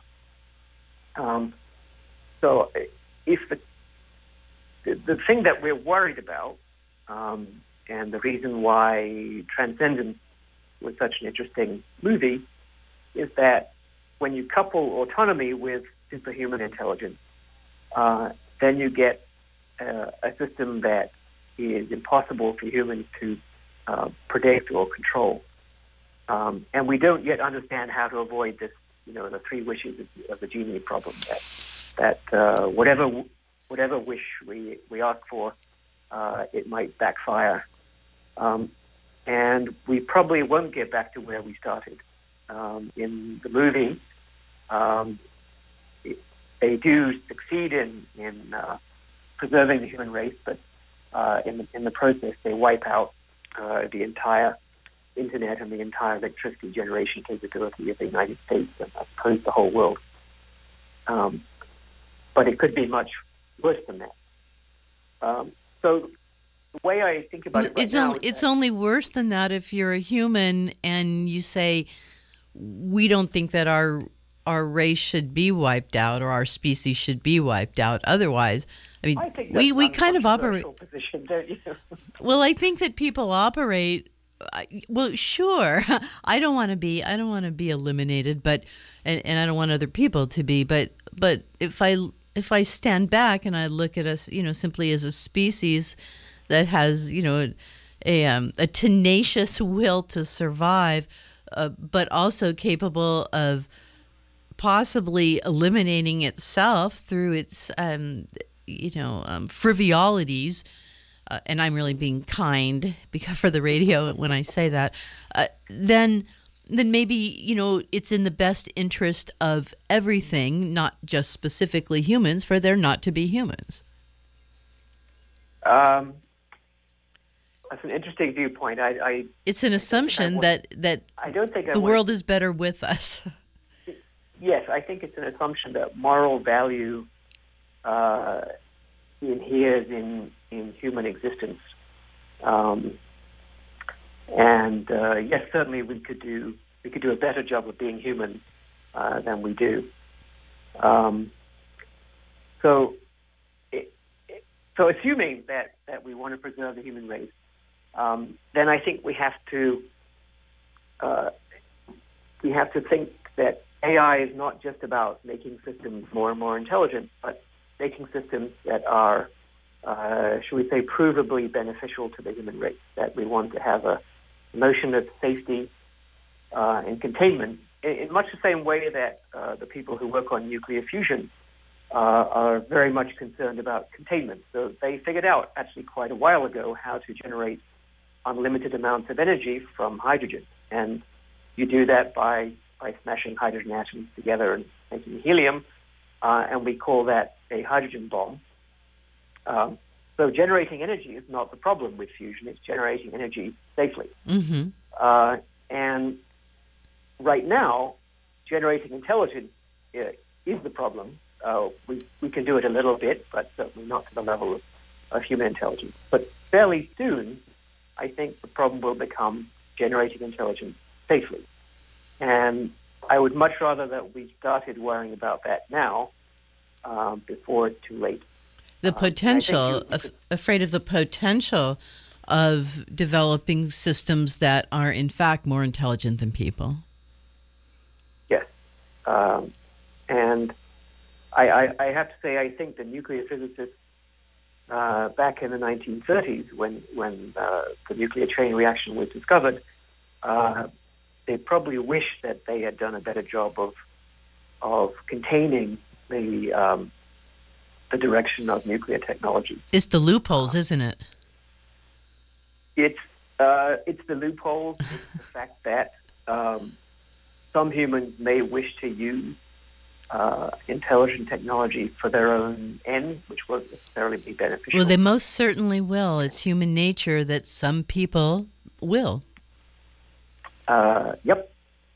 S10: So if the thing that we're worried about, and the reason why Transcendence was such an interesting movie, is that when you couple autonomy with superhuman intelligence, then you get a system that is impossible for humans to predict or control. And we don't yet understand how to avoid this, the three wishes of the genie problem, that whatever wish we ask for, it might backfire. And we probably won't get back to where we started. In the movie, they do succeed in preserving the human race, but in the process, they wipe out the entire internet and the entire electricity generation capability of the United States, and I suppose the whole world. But it could be much worse than that. So the way I think about it
S7: it's only worse than that if you're a human and you say, we don't think that our race should be wiped out or our species should be wiped out. Otherwise, I think we kind of operate.
S10: Position, don't you?
S7: Well, I think that people operate well, sure. I don't want to be eliminated, but and I don't want other people to be. But if I stand back and I look at us, simply as a species that has, a tenacious will to survive, but also capable of possibly eliminating itself through its, frivolities. And I'm really being kind because for the radio when I say that, then maybe, it's in the best interest of everything, not just specifically humans, for there not to be humans.
S10: That's an interesting viewpoint.
S7: It's an assumption that
S10: I don't think
S7: the world is better with us.
S10: Yes, I think it's an assumption that moral value inheres in human existence, and yes, certainly we could do a better job of being human than we do. So assuming that we want to preserve the human race, then I think we have to think that AI is not just about making systems more and more intelligent, but making systems that are, should we say, provably beneficial to the human race, that we want to have a notion of safety and containment in much the same way that the people who work on nuclear fusion are very much concerned about containment. So they figured out actually quite a while ago how to generate unlimited amounts of energy from hydrogen. And you do that by smashing hydrogen atoms together and making helium, and we call that a hydrogen bomb. So generating energy is not the problem with fusion. It's generating energy safely.
S7: Mm-hmm.
S10: And right now, generating intelligence is the problem. We can do it a little bit, but certainly not to the level of human intelligence. But fairly soon, I think the problem will become generating intelligence safely. And I would much rather that we started worrying about that now before it's too late.
S7: The potential, afraid of the potential of developing systems that are in fact more intelligent than people.
S10: Yes. And I have to say, I think the nuclear physicists back in the 1930s, when the nuclear chain reaction was discovered, they probably wish that they had done a better job of containing the direction of nuclear technology.
S7: It's the loopholes, isn't it?
S10: It's the loopholes. It's the fact that some humans may wish to use intelligent technology for their own ends, which won't necessarily be beneficial.
S7: Well, they most certainly will. It's human nature that some people will.
S10: Yep.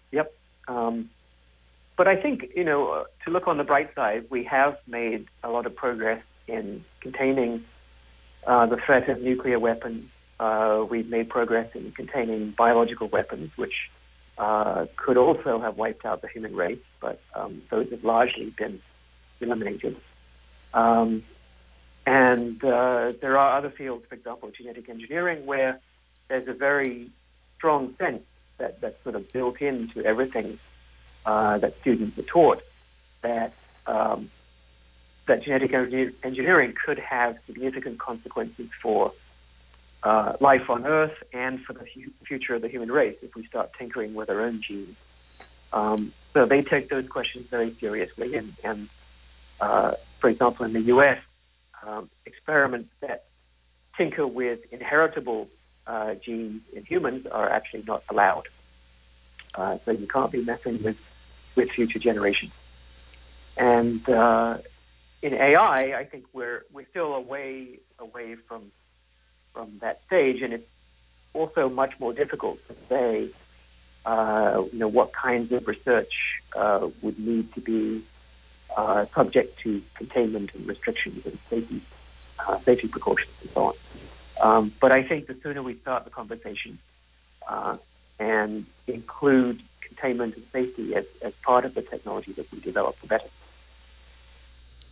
S10: But I think, to look on the bright side, we have made a lot of progress in containing the threat of nuclear weapons. We've made progress in containing biological weapons, which could also have wiped out the human race, but those have largely been eliminated. And there are other fields, for example, genetic engineering, where there's a very strong sense that's sort of built into everything that students are taught, that genetic engineering could have significant consequences for life on Earth and for the future of the human race if we start tinkering with our own genes. So they take those questions very seriously. And for example, in the U.S., experiments that tinker with inheritable genes in humans are actually not allowed. So you can't be messing with future generations. And in AI, I think we're still a way away from that stage, and it's also much more difficult to say, what kinds of research would need to be subject to containment and restrictions and safety precautions and so on. But I think the sooner we start the conversation and include containment and safety as part of the technology that we develop, the better.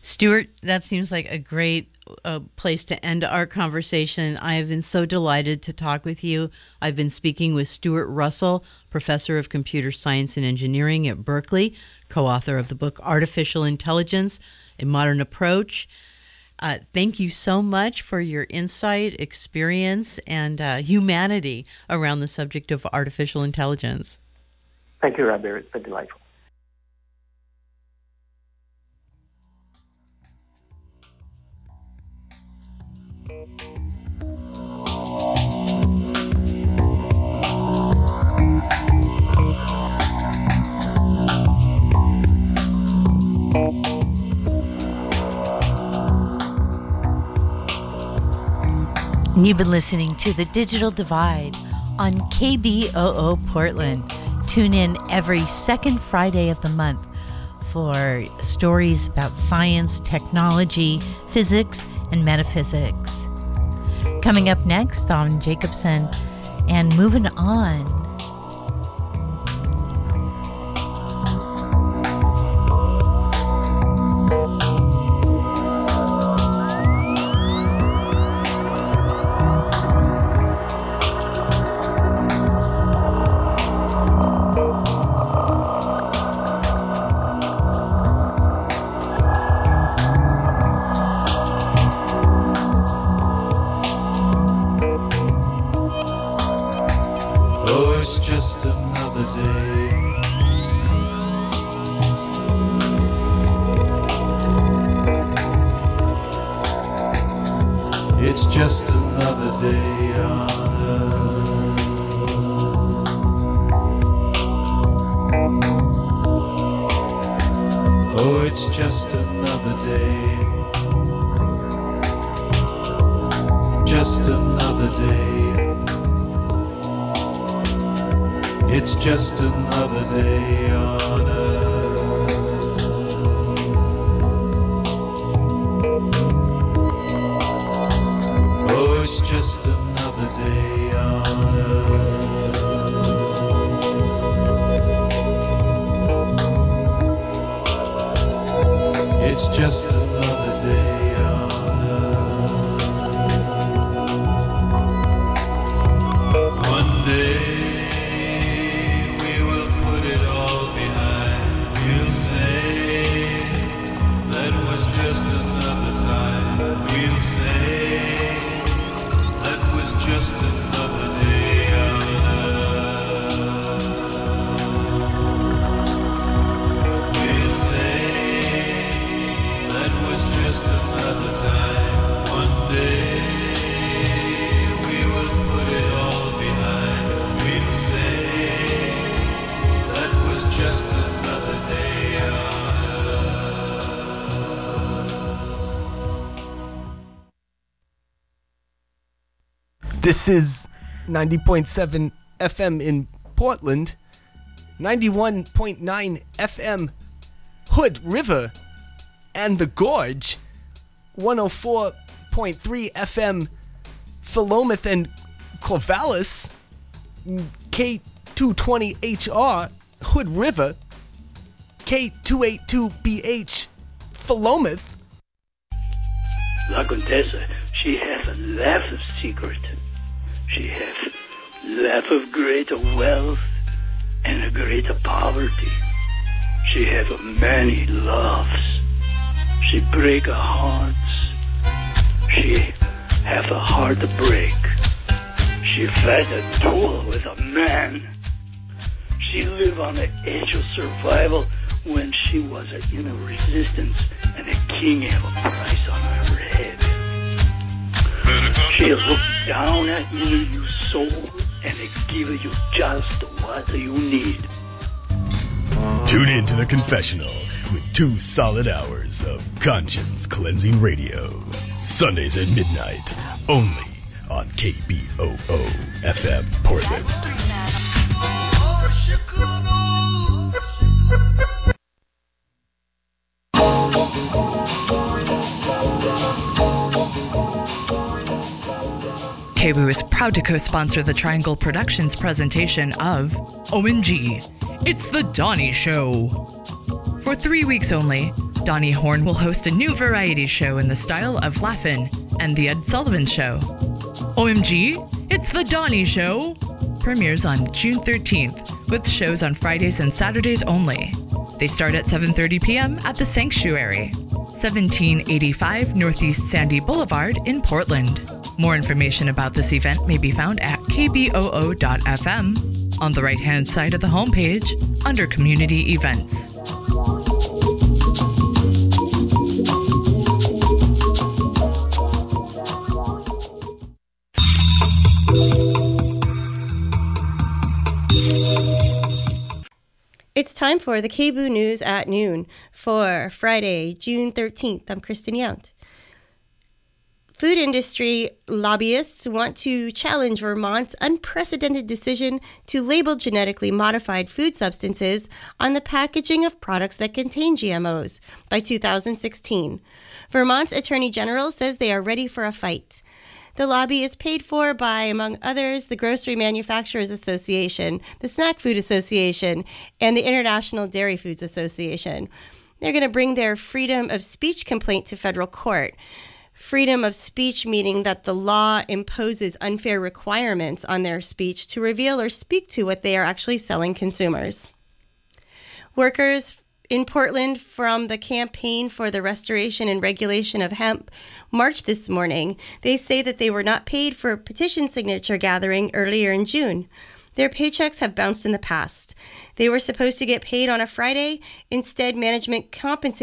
S7: Stuart, that seems like a great place to end our conversation. I have been so delighted to talk with you. I've been speaking with Stuart Russell, professor of computer science and engineering at Berkeley, co-author of the book Artificial Intelligence, A Modern Approach. Thank you so much for your insight, experience, and humanity around the subject of artificial intelligence.
S10: Thank you, Rabbi. It's been delightful.
S11: You've been listening to The Digital Divide on KBOO Portland. Tune in every second Friday of the month for stories about science, technology, physics, and metaphysics. Coming up next on Jacobson and Moving On.
S12: Just another day on earth. Oh, it's just another day on earth. It's just another day on earth. One day just another day on earth. We'll say that was just another time. One day we will put it all behind. We'll say that was just another day on
S1: This is 90.7 FM in Portland, 91.9 FM Hood River and the Gorge, 104.3 FM Philomath and Corvallis, K220HR Hood River, K282BH Philomath.
S13: La Contessa, she has a laugh of secret. She has laugh of greater wealth and a greater poverty. She have many loves. She break a hearts. She have a heart to break. She fight a duel with a man. She live on the edge of survival when she was in a resistance and a king have a price on her head. She'll look down at you, you soul, and give you just what you need.
S14: Tune in to The Confessional with 2 solid hours of conscience-cleansing radio. Sundays at midnight, only on KBOO FM Portland.
S3: KBOO is proud to co-sponsor the Triangle Productions presentation of OMG, It's the Donnie Show. For 3 weeks only, Donnie Horn will host a new variety show in the style of Laugh-In and The Ed Sullivan Show. OMG, it's The Donnie Show! Premieres on June 13th, with shows on Fridays and Saturdays only. They start at 7:30 p.m. at The Sanctuary, 1785 Northeast Sandy Boulevard in Portland. More information about this event may be found at kboo.fm on the right-hand side of the homepage under Community Events.
S15: It's time for the KBOO News at noon for Friday, June 13th. I'm Kristen Yount. Food industry lobbyists want to challenge Vermont's unprecedented decision to label genetically modified food substances on the packaging of products that contain GMOs by 2016. Vermont's Attorney General says they are ready for a fight. The lobby is paid for by, among others, the Grocery Manufacturers Association, the Snack Food Association, and the International Dairy Foods Association. They're going to bring their freedom of speech complaint to federal court. Freedom of speech meaning that the law imposes unfair requirements on their speech to reveal or speak to what they are actually selling consumers. Workers in Portland from the Campaign for the Restoration and Regulation of Hemp marched this morning. They say that they were not paid for a petition signature gathering earlier in June. Their paychecks have bounced in the past. They were supposed to get paid on a Friday. Instead, management compensated